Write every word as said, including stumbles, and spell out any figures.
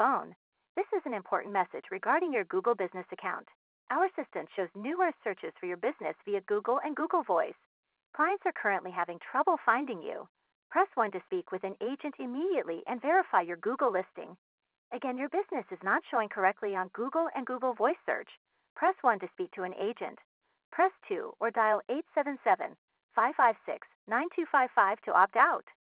phone. This is an important message regarding your Google Business account. Our assistant shows numerous searches for your business via Google and Google Voice. Clients are currently having trouble finding you. Press one to speak with an agent immediately and verify your Google listing. Again, your business is not showing correctly on Google and Google Voice search. Press one to speak to an agent. Press two or dial eight seven seven, five five six, nine two five five to opt out.